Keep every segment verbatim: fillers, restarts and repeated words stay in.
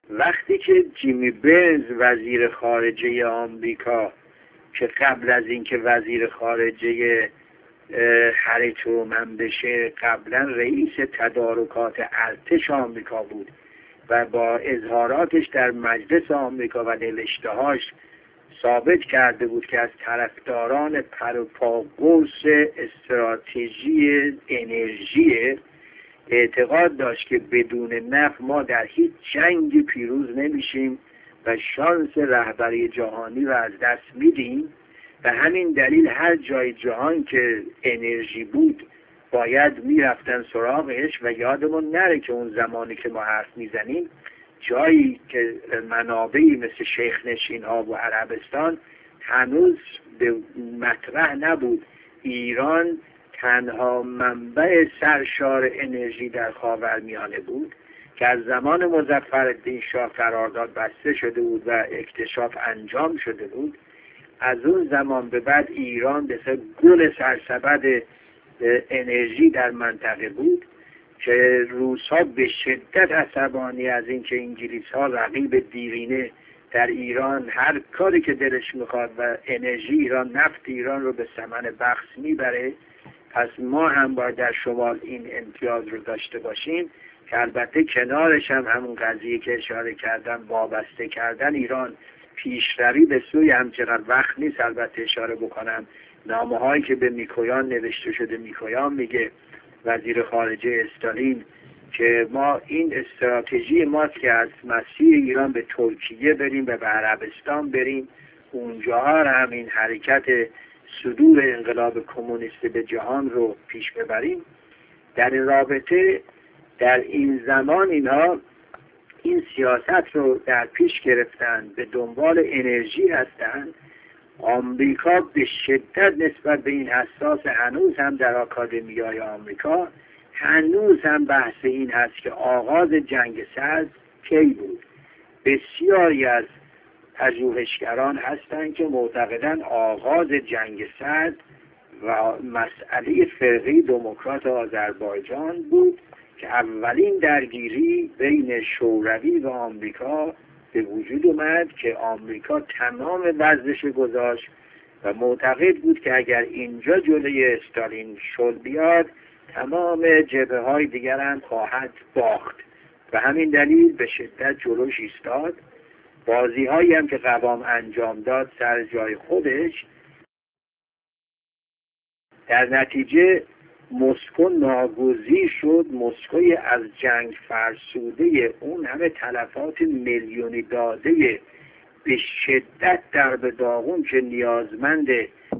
وقتی که جیمی برنز وزیر خارجه آمریکا که قبل از اینکه وزیر خارجه هری ترومن بشه قبلا رئیس تدارکات ارتش آمریکا بود و با اظهاراتش در مجلس آمریکا و نوشته‌هاش ثابت کرده بود که از طرفداران پروپاگورس استراتژی انرژی، اعتقاد داشت که بدون نفت ما در هیچ جنگی پیروز نمیشیم و شانس رهبری جهانی رو از دست میدیم و همین دلیل هر جای جهان که انرژی بود باید میرفتن سراغش. و یادمون نره که اون زمانی که ما حرف میزنیم جایی که منابعی مثل شیخ نشین ها و عربستان هنوز به مطرح نبود ایران تنها منبع سرشار انرژی در خاورمیانه بود که از زمان مظفرالدین شاه قرارداد بسته شده بود و اکتشاف انجام شده بود. از اون زمان به بعد ایران مثل گل سرسبد انرژی در منطقه بود که روس‌ها به شدت عصبانی از اینکه انگلیس‌ها رقیب دیرینه در ایران هر کاری که دلش میخواد و انرژی ایران، نفت ایران رو به ثمن بخس میبره، پس ما هم باید در شمال این امتیاز رو داشته باشیم که البته کنارش هم همون قضیه که اشاره کردم وابسته کردن ایران پیشروی به سوی همچنان وقت نیست البته اشاره بکنم نامه هایی که به میکویان نوشته شده. میکویان میگه وزیر خارجه استالین که ما این استراتژی ماست که از مسیر ایران به ترکیه بریم و به عربستان بریم، اونجاها هم این حرکت صدور انقلاب کمونیست به جهان رو پیش ببریم. در این رابطه در این زمان اینها این سیاست رو در پیش گرفتن، به دنبال انرژی هستند. آمریکا به شدت نسبت به این حساس، هنوز هم در آکادمیای آمریکا هنوز هم بحث این هست که آغاز جنگ سرد کی بود. بسیاری از پژوهشگران هستند که معتقدند آغاز جنگ سرد و مسئله فرقه دموکرات آذربایجان بود که اولین درگیری بین شوروی و آمریکا به وجود اومد که آمریکا تمام وزنش گذاشت و معتقد بود که اگر اینجا جلوی استالین شل بیاد تمام جبهه های دیگر هم خواهد باخت و همین دلیل به شدت جلوش ایستاد. بازی هایی هم که قوام انجام داد سر جای خودش. در نتیجه مسکو ناگزیر شد. مسکوی از جنگ فرسوده اون همه تلفات میلیونی داده به شدت در به داغون که نیازمند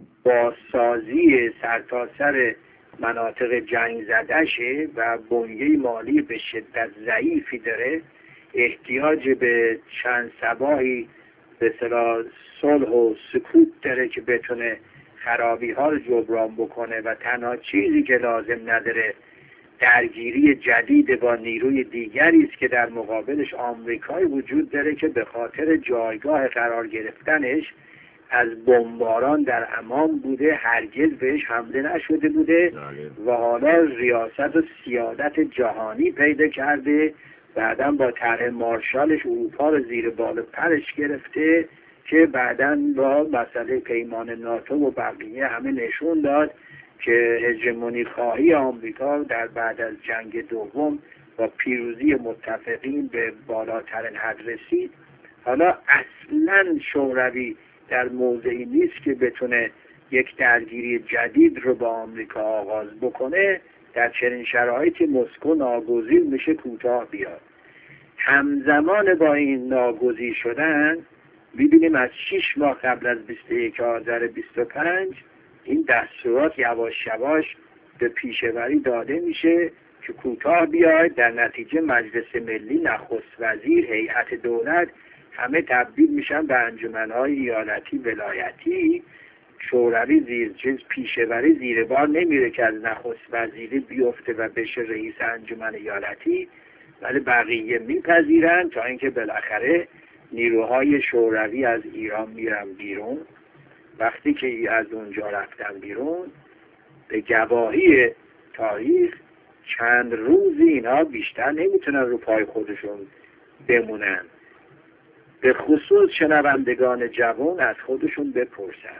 بازسازی سرتاسر مناطق جنگ زدهشه و بنیه مالی به شدت ضعیفی داره، احتیاج به چند صباحی به اصطلاح صلح و سکوت داره که بتونه خرابی ها رو جبران بکنه و تنها چیزی که لازم نداره درگیری جدید با نیروی دیگری است که در مقابلش آمریکایی وجود داره که به خاطر جایگاه قرار گرفتنش از بمباران در امان بوده، هرگز بهش حمله نشده بوده و حالا ریاست و سیادت جهانی پیدا کرده. بعداً با طرح مارشالش اروپا رو زیر بال پرش گرفته که بعداً با مسئله پیمان ناتو و بقیه همه نشون داد که هژمونی خواهی آمریکا در بعد از جنگ دوم و پیروزی متفقین به بالاترین حد رسید. حالا اصلاً شوروی در موضعی نیست که بتونه یک درگیری جدید رو با آمریکا آغاز بکنه. در چنین شرایطی مسکو ناگزیر میشه کوتاه بیاد. همزمان با این ناگزیر شدن می‌بینیم از شش ماه قبل از بیست و یک آذر بیست و پنج این دستورات یواش یواش به پیشوری داده میشه که کوتاه بیاید. در نتیجه مجلس ملی، نخست وزیر، هیئت دولت همه تبدیل میشن به انجمن‌های ایالتی ولایتی. شوروی زیر چیز پیشوری زیر بار نمیره که از نخست وزیری بیفته و بشه رئیس انجمن ایالتی، ولی بقیه میپذیرن تا اینکه بالاخره نیروهای شوروی از ایران میرن بیرون. وقتی که از اونجا رفتن بیرون به گواهی تاریخ چند روز اینا بیشتر نمیتونن رو پای خودشون بمونن به خصوص شنوندگان جوان از خودشون بپرسن،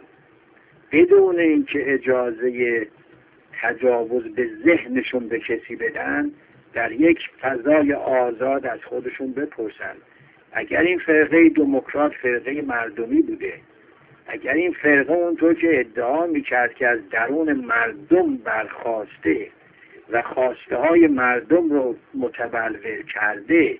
بدون اینکه اجازه تجاوز به ذهنشون به کسی بدن، در یک فضای آزاد از خودشون بپرسن اگر این فرقه دموکرات فرقه مردمی بوده، اگر این فرقه اونطور که ادعا میکرد که از درون مردم برخواسته و خواسته های مردم رو متبلور کرده،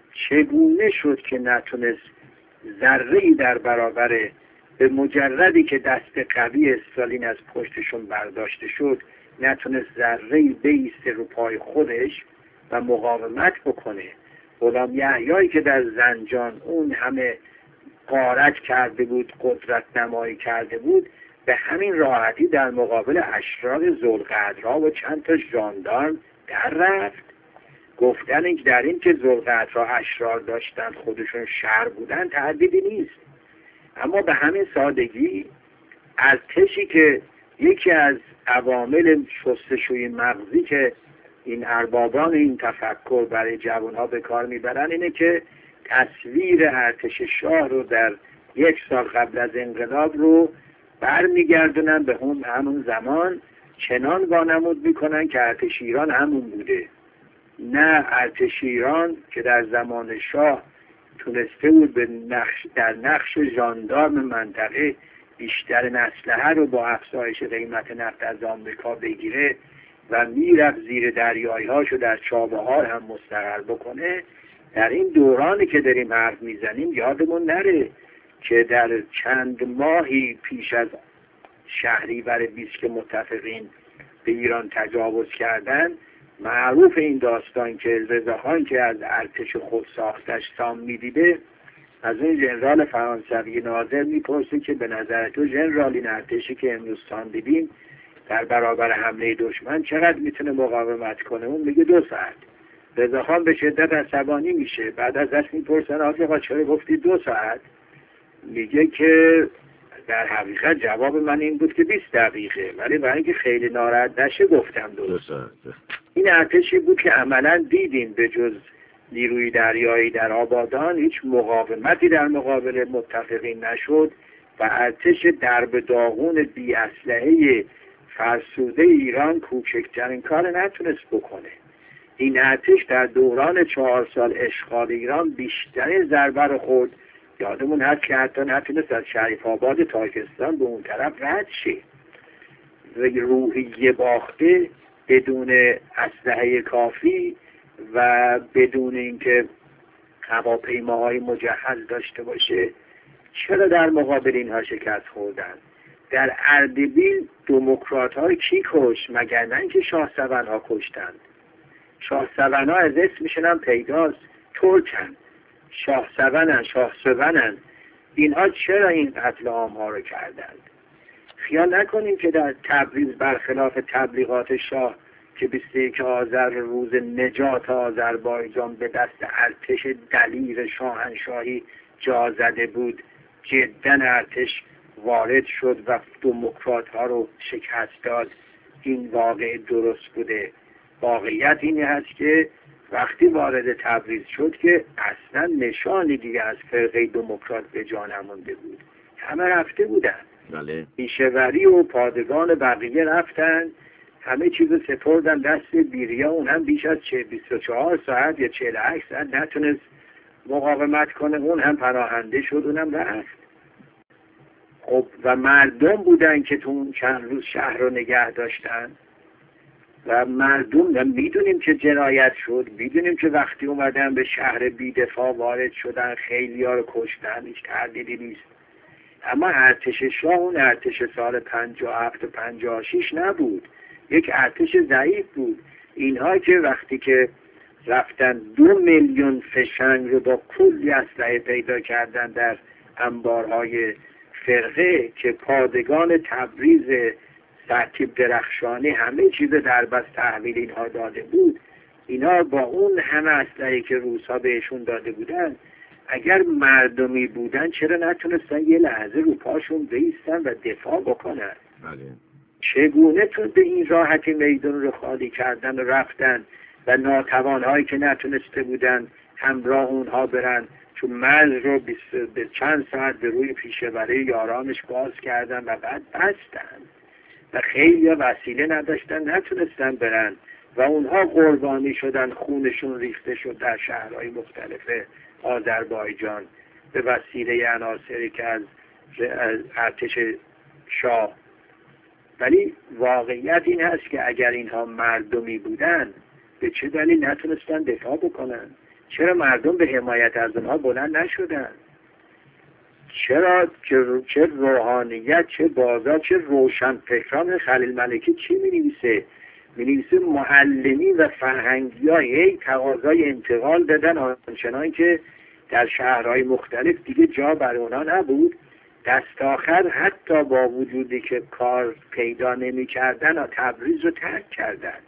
چگونه شد که نتونست ذره‌ای در برابر به مجردی که دست قوی استالین از پشتشون برداشته شد نتونست ذره‌ای بایسته رو پای خودش و مقاومت بکنه؟ غلام یحیایی که در زنجان اون همه غارت کرده بود، قدرت نمایی کرده بود، به همین راحتی در مقابل اشرار ذوالقعدرها و چند تا ژاندارم در رفت. گفتن این در این که ذوالقعدرها اشرار داشتن خودشون شر بودن تردیدی نیست، اما به همین سادگی ارتشی که یکی از عوامل شستشوی مغزی که این اربابان این تفکر برای جوانها به کار میبرن اینه که تصویر ارتش شاه رو در یک سال قبل از انقلاب رو برمیگردونن به هم همون زمان، چنان وانمود میکنن که ارتش ایران همون بوده. نه، ارتش ایران که در زمان شاه تونسته بود به نقش در نقش ژاندارم منطقه بیشتر اسلحه رو با افزایش قیمت نفت از آمریکا بگیره و میرفت زیر دریایی هاشو در چابهار هم مستقر بکنه، در این دورانی که داریم حرف میزنیم یادمون نره که در چند ماهی پیش از شهریور بیست که متفقین به ایران تجاوز کردن، معروف این داستان که رضاخان که از ارتش خود ساختش سام میدیده، از این ژنرال فرانسوی ناظر میپرسه که به نظر تو ژنرال این ارتشی که امروز سام دیدیم در برابر حمله دشمن چقدر میتونه مقاومت کنه؟ اون میگه دو ساعت. رضاخان به شدت عصبانی میشه، بعد ازش میپرسن آقا چرا گفتی دو ساعت؟ میگه که در حقیقت جواب من این بود که بیست دقیقه، ولی برای اینکه خیلی ناراحت نشه گفتم دو ساعت. این ارتشی بود که عملا دیدیم به جز نیروی دریایی در آبادان هیچ مقاومتی در مقابل متفقین نشد و ارتش درب داغون بی اسلحه فرسوده ایران کوچکترین کار نتونست بکنه. این ارتش در دوران چهار سال اشغال ایران بیشترین ضربه رو خورد. یادمون هست که حتی نتونست از شریف آباد تاکستان به اون طرف رد شه. روحیه باخته، بدون اسلحه کافی و بدون اینکه هواپیماهای مجهز داشته باشه، چرا در مقابل اینها شکست خوردن؟ در اردبیل دموکرات های کی کش؟ مگر نه اینکه شاه سون ها کشتند؟ شاه سون ها از اسمشون هم پیداست، ترکن، شاه سونن، شاه سونن. اینها چرا این قتل عام ها رو کردند؟ خیال نکنیم که در تبریز برخلاف تبلیغات شاه که بیست و یکم آذر روز نجات آذربایجان به دست ارتش دلیر شاهنشاهی جا زده بود، جدا ارتش وارد شد و دموکرات ها رو شکست داد. این واقع درست بوده. واقعیت اینه هست که وقتی وارد تبریز شد که اصلا نشانی دیگه از فرقه دموکرات به جا نمونده بود، همه رفته بودن. بله. پیشوری و پادگان بقیه رفتن، همه چیز سپردن دست بیریا. اون هم بیش از بیست و چهار ساعت یا چهل و هشت ساعت نتونست مقاومت کنه، اون هم پناهنده شد، اونم رفت. خب و مردم بودن که تو اون چند روز شهر رو نگه داشتن و مردم میدونیم که جنایت شد، میدونیم که وقتی اومدن به شهر بی‌دفاع وارد شدن خیلی ها رو کشتن، هیچ تردیدی نیست. اما ارتش شاه اون ارتش سال پنجاه و هفت و پنجاه و شش نبود، یک ارتش ضعیف بود. اینها که وقتی که رفتن دو میلیون فشنگ رو با کلی اسلحه پیدا کردن در انبارهای فرقه که پادگان تبریز ترتیب درخشانی همه چیز در بس تحویل اینها داده بود، اینا با اون همه اسلحه‌ای که روس‌ها بهشون داده بودن، اگر مردمی بودن چرا نتونستن یه لحظه رو پاشون بایستن و دفاع بکنن؟ بله. چگونه تون به این راحتی میدان رو خالی کردن و رفتن و ناتوانهایی که نتونسته بودن همراه اونها برن چون مرز رو به چند ساعت به روی پیشه‌وری یارانش باز کردن و بعد بستن و خیلی وسیله نداشتن، نتونستن برن و اونها قربانی شدن، خونشون ریخته شد در شهرهای مختلف آذربایجان به وسیله عناصری که از ارتش شاه. ولی واقعیت این هست که اگر اینها مردمی بودن به چه دلیل نتونستن دفاع بکنن؟ چرا مردم به حمایت از اونها بلند نشدن؟ چرا چه روحانیت، چه بازار، چه روشن فکران خلیل ملکی چی می نویسه؟ می نویسه معلمی و فرهنگی ها هی تقاضای انتقال دادن، آنچنان که در شهرهای مختلف دیگه جا برای اونا نبود. دست آخر حتی با وجودی که کار پیدا نمی کردن تبریز رو ترک کردن.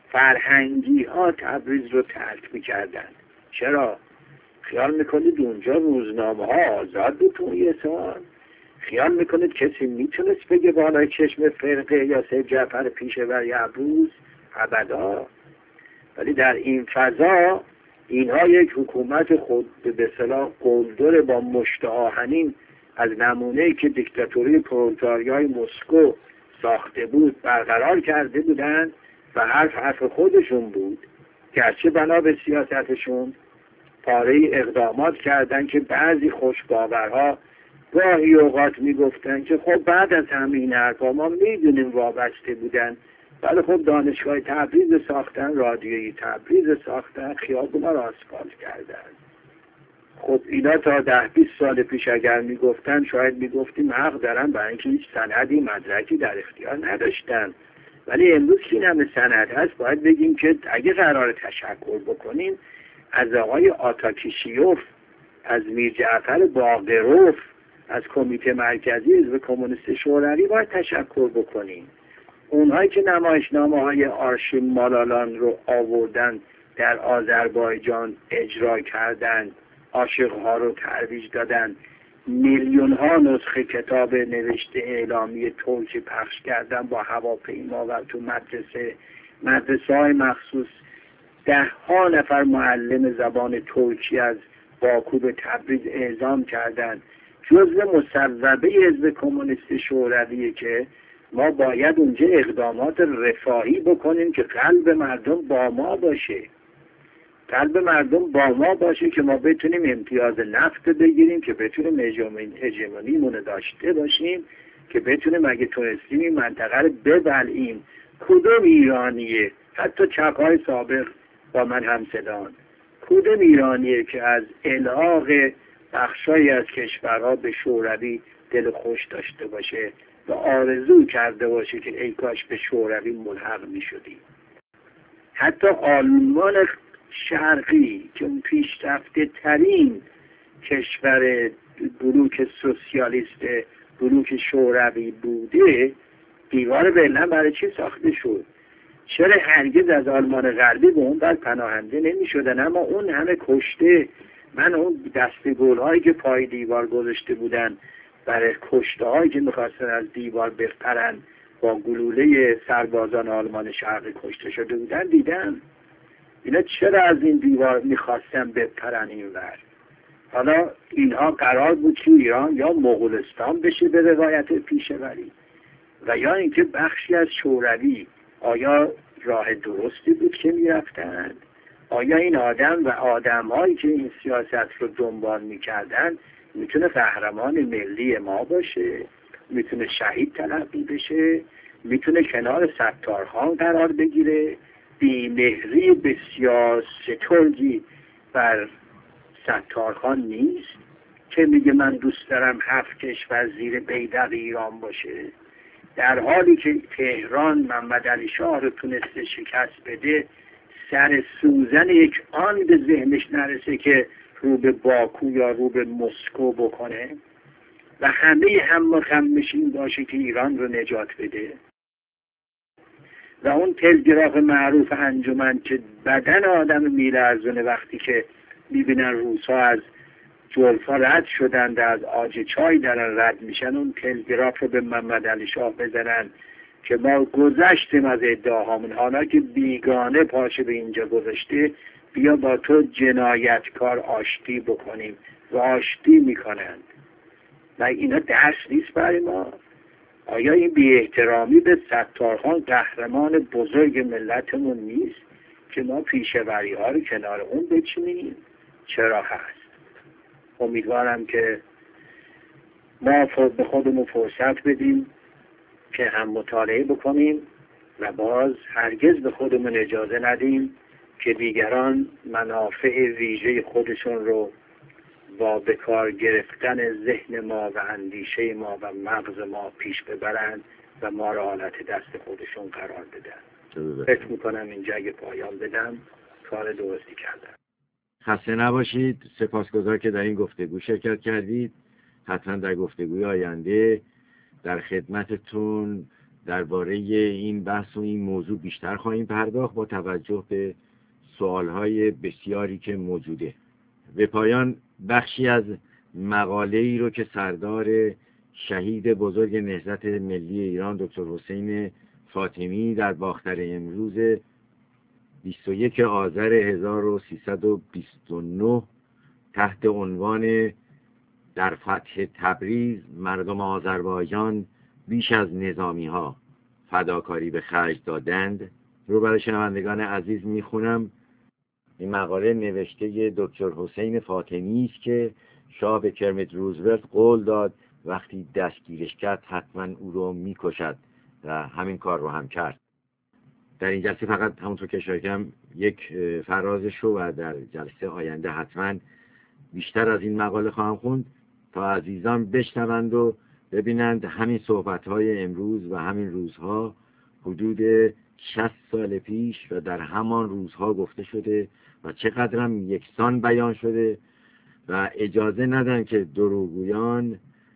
فرهنگی ها تبریز رو ترک می کردن. چرا؟ خیال میکنید اونجا روزنامه ها آزاد بود توی اصفهان؟ خیال میکنید کسی میتونست بگه بالای چشم فرقه یا سید جعفر پیشور یا ابروز؟ ابدا. ولی در این فضا اینها یک حکومت خود به اصطلاح قلدر با مشت آهنین از نمونه‌ای که دیکتاتوری پرولتاریای مسکو ساخته بود برقرار کرده بودند و حرف حرف خودشون بود، گرچه بنا به سیاستشون پاره اقدامات کردن که بعضی خوشباورها گاهی اوقات میگفتن که خب بعد از همین حرفا ما میدونیم وابسته بودن، ولی خب دانشگاه تبریز ساختن، رادیویی تبریز ساختن، خیابونا را آسفالت کردن. خب اینا تا ده بیست سال پیش اگر میگفتن شاید میگفتیم حق دارن، برای اینکه هیچ سندی مدرکی در اختیار نداشتن. ولی امروز که این همه سند هست باید بگیم که اگه قرار تشکر بکنیم از آقای آتاکیشیوف، از میر جعفر باقروف، از کمیته مرکزی حزب کمونیست شوروی باید تشکر بکنیم. اونهایی که نمایشنامه های آرشین مالالان رو آوردن در آذربایجان اجرا کردن، عاشقها رو ترویج دادن، میلیون ها نسخه کتاب نوشته اعلامی ترکی پخش کردن با هواپیما و تو مدرسه مدرسه های مخصوص ده ها نفر معلم زبان ترکی از باکو به تبریز اعزام کردن. جزء مصوبه حزب کمونیست شورویه که ما باید اونجا اقدامات رفاهی بکنیم که قلب مردم با ما باشه، قلب مردم با ما باشه که ما بتونیم امتیاز نفت بگیریم، که بتونیم هژمونیمون داشته باشیم، که بتونیم اگه تونستیم این منطقه رو ببلعیم. کدوم ایرانیه، حتی چپ‌های سابق با من همصدان، کدوم ایرانیه که از الحاق بخشایی از کشورها به شوروی دل خوش داشته باشه و آرزو کرده باشه که ای کاش به شوروی ملحق می شدیم؟ حتی آلمان شرقی که اون پیشرفته ترین کشور بلوک سوسیالیست بلوک شوروی بوده، دیوار برلین برای چی ساخته شد؟ چرا هرگز از آلمان غربی به اون بر پناهنده نمی شدن؟ اما اون همه کشته، من اون دستگل هایی که پای دیوار گذاشته بودن برای کشته هایی که میخواستن از دیوار بپرن با گلوله سربازان آلمان شرقی کشته شده بودن دیدم. اینا چرا از این دیوار میخواستن بپرن این ور؟ حالا اینها قرار بود که ایران یا مغولستان بشه به روایت پیشوری و یا اینکه بخشی از شوروی. آیا راه درستی بود که میرفتند؟ آیا این آدم و آدم‌هایی که این سیاست رو دنبال میکردن میتونه قهرمان ملی ما باشه؟ میتونه شهید تلقی بشه؟ میتونه کنار ستارخان قرار بگیره؟ بی‌مهری بسیار سترگی بر ستارخان نیست که میگه من دوست دارم هفت کشور زیر بیرق ایران باشه، در حالی که تهران محمد علی شاه رو تونسته شکست بده، سر سوزن یک آن به ذهنش نرسه که رو به باکو یا رو به مسکو بکنه و همه هم خمشین باشه که ایران رو نجات بده. و اون تلگراف معروف انجمن که بدن آدم میلرزونه وقتی که میبینن روس‌ها از جلفا رد شدن، از آج چای دارن رد میشن، اون تلگراف رو به محمد علی شاه بزنن که ما گذشتیم از ادعاهامون، حالا که بیگانه پاشه به اینجا گذاشته، بیا با تو جنایتکار آشتی بکنیم و آشتی میکنند. و اینا درس نیست برای ما؟ آیا این بی احترامی به ستارخان قهرمان بزرگ ملتمون نیست که ما پیشوری ها رو کنار اون بچینیم؟ چرا هست؟ امیدوارم که ما به خودمون فرصت بدیم که هم مطالعه بکنیم و باز هرگز به خودمون اجازه ندیم که دیگران منافع ویژه خودشون رو با به کار گرفتن ذهن ما و اندیشه ما و مغز ما پیش ببرند و ما را حالت دست خودشون قرار بدن. فکر میکنم اینجا اگه پایان بدم کار درستی کردم. خسته نباشید. سپاسگزار که در این گفتگو شرکت کردید. حتما در گفتگوی آینده در خدمتتون درباره این بحث و این موضوع بیشتر خواهیم پرداخت با توجه به سوالهای بسیاری که موجوده. به پایان بخشی از مقاله ای رو که سردار شهید بزرگ نهضت ملی ایران دکتر حسین فاطمی در باختر امروز بیست و یک آذر هزار و سیصد و بیست و نه تحت عنوان در فتح تبریز مردم آذربایجان بیش از نظامی ها فداکاری به خرج دادند رو برای شنوندگان عزیز میخونم. این مقاله نوشته دکتر حسین فاطمی است که شاه به کرمیت روزولت قول داد وقتی دستگیرش کرد حتما او رو میکشد و همین کار رو هم کرد. در این جلسه فقط همونطور که اشاره کردم یک فرازش رو و در جلسه آینده حتما بیشتر از این مقاله خواهم خوند تا عزیزان بشنوند و ببینند همین صحبت‌های امروز و همین روزها حدود شصت سال پیش و در همان روزها گفته شده و چقدر هم یکسان بیان شده و اجازه ندن که دروغگویان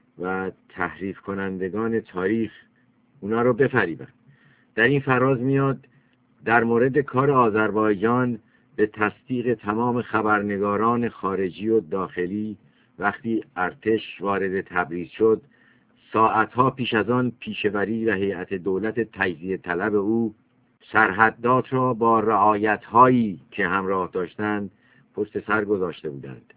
و تحریف کنندگان تاریخ اونا رو بفریبن. در این فراز میاد در مورد کار آذربایجان به تصدیق تمام خبرنگاران خارجی و داخلی وقتی ارتش وارد تبریز شد، ساعتها پیش از آن پیشوری و هیئت دولت تجزیه طلب او سرحدات را با رعایت‌هایی که همراه داشتند پشت سر گذاشته بودند.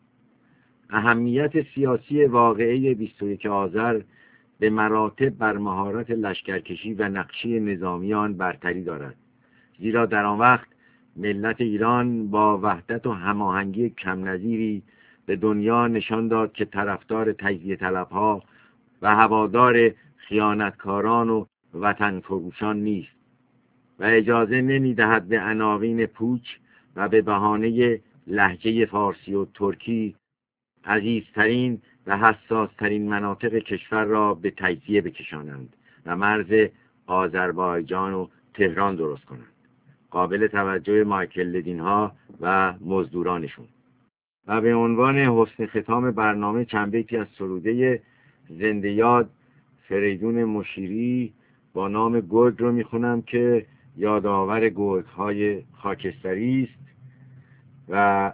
اهمیت سیاسی واقعی بیست و یک آذر به مراتب بر مهارت لشکرکشی و نقشه نظامی آن برتری دارد، زیرا در آن وقت ملت ایران با وحدت و هماهنگی کم نظیری به دنیا نشان داد که طرفدار تجزیه طلبها و هوادار خیانتکاران و وطن فروشان نیست و اجازه نمی‌دهد به عناوین پوچ و به بهانه لهجه فارسی و ترکی عزیزترین و حساسترین مناطق کشور را به تجزیه بکشانند و مرز آذربایجان و تهران درست کنند، قابل توجه مایکل لدین ها و مزدورانشون. و به عنوان حسن ختام برنامه چند بیتی از سروده زنده یاد فریدون مشیری با نام گرگ رو میخونم که یادآور گرگ های خاکستری است و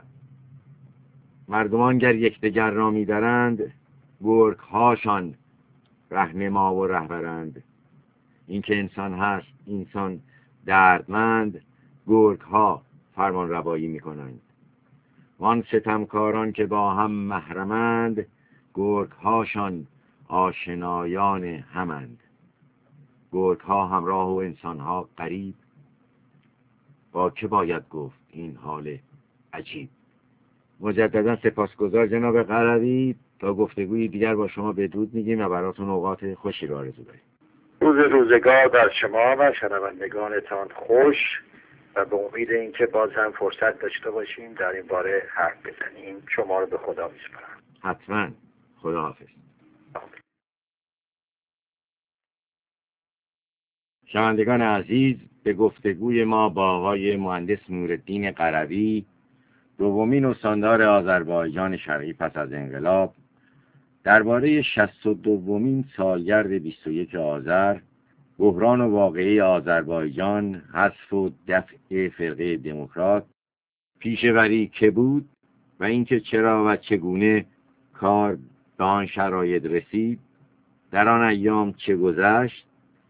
مردمان گر یکدیگر را می‌درند گرگ هاشان رهنما و رهبرند. این که انسان هست انسان دردمند، گرگ ها فرمان روایی می‌کنند. وان ستمکاران که با هم محرمند، گرگ هاشان آشنایان همند. گرگ ها همراه و انسان ها غریب، با که باید گفت این حال عجیب. مجددا سپاسگزار جناب قروی. تا گفتگوی دیگر با شما بدرود میگیم و براتون اوقات خوشی رو آرزو داریم. روز روزگار بر شما و شنوندگانتان خوش و به امید اینکه باز هم فرصت داشته باشیم در این باره حرف بزنیم. شما رو به خدا میسپارم. حتما. خدا حافظ. شنوندگان عزیز، به گفتگوی ما با آقای مهندس نورالدین قروی، دومین استاندار آذربایجان شرقی پس از انقلاب، درباره شصت و دومین سالگرد بیست و یک آذر، بحران و واقعه آذربایجان، حذف و دفع فرقه دموکرات، پیشوری که بود و اینکه چرا و چگونه کار به آن شرایط رسید، در آن ایام چه گذشت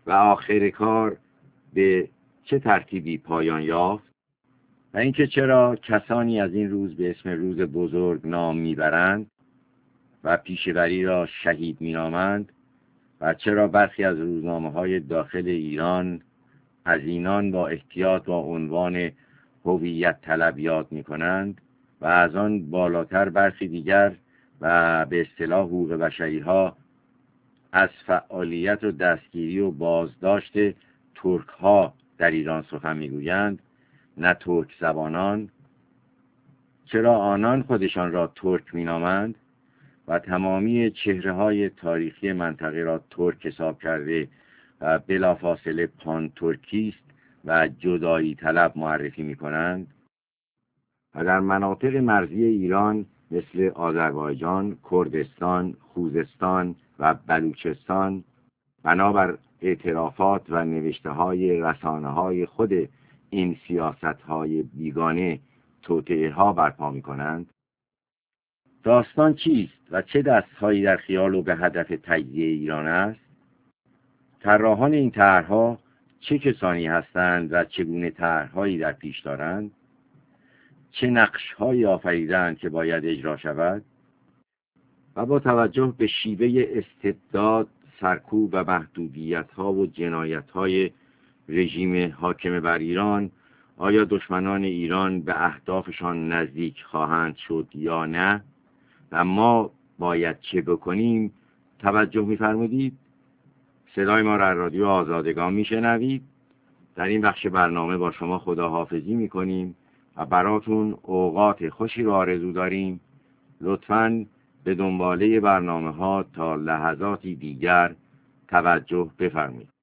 و آخر کار به چه ترتیبی پایان یافت و اینکه چرا کسانی از این روز به اسم روز بزرگ نام میبرند و پیشوری را شهید مینامند و چرا برخی از روزنامه‌های داخل ایران از اینان با احتیاط با عنوان هویت طلب یاد می‌کنند و از آن بالاتر برخی دیگر و به اصطلاح حقوق بشری‌ها از فعالیت و دستگیری و بازداشت ترک‌ها در ایران سخن می‌گویند، نه ترک زبانان؟ چرا آنان خودشان را ترک مینامند و تمامی چهره‌های تاریخی منطقه را ترک حساب کرده و بلافاصله پان ترکیست و جدایی طلب معرفی می‌کنند؟ و در مناطق مرزی ایران مثل آذربایجان، کردستان، خوزستان و بلوچستان بنابر اعترافات و نوشته‌های رسانه‌های خود این سیاست‌های بیگانه توطئه‌ها برپا می‌کنند؟ داستان چیست و چه دست‌هایی در خیال و به هدف تجزیه ایران است؟ طراحان این طرح‌ها چه کسانی هستند و چگونه طرح‌هایی در پیش دارند؟ چه نقش‌هایی آفریدند که باید اجرا شود؟ و با توجه به شیوه استبداد، سرکوب و محدودیت‌ها و جنایت‌های رژیم حاکم بر ایران، آیا دشمنان ایران به اهدافشان نزدیک خواهند شد یا نه؟ و ما باید چه بکنیم؟ توجه می‌فرمودید؟ صدای ما را از رادیو آزادگان میشنوید. در این بخش برنامه با شما خداحافظی میکنیم و براتون اوقات خوشی رو آرزو داریم. لطفاً به دنباله برنامه ها تا لحظاتی دیگر توجه بفرمایید.